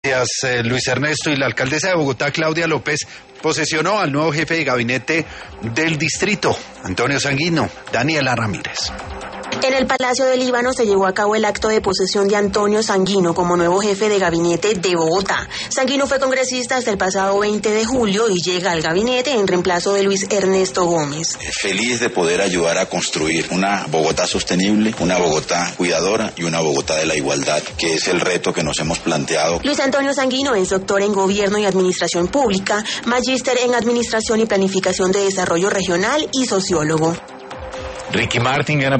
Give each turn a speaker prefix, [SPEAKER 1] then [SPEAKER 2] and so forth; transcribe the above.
[SPEAKER 1] Luis Ernesto. Y la alcaldesa de Bogotá, Claudia López, posesionó al nuevo jefe de gabinete del distrito, Antonio Sanguino. Daniela Ramírez.
[SPEAKER 2] En el Palacio del Líbano se llevó a cabo el acto de posesión de Antonio Sanguino como nuevo jefe de gabinete de Bogotá. Sanguino fue congresista hasta el pasado 20 de julio y llega al gabinete en reemplazo de Luis Ernesto Gómez.
[SPEAKER 3] Feliz de poder ayudar a construir una Bogotá sostenible, una Bogotá cuidadora y una Bogotá de la igualdad, que es el reto que nos hemos planteado.
[SPEAKER 2] Luis Antonio Sanguino es doctor en Gobierno y Administración Pública, magíster en Administración y Planificación de Desarrollo Regional y sociólogo.
[SPEAKER 4] Ricky Martin gana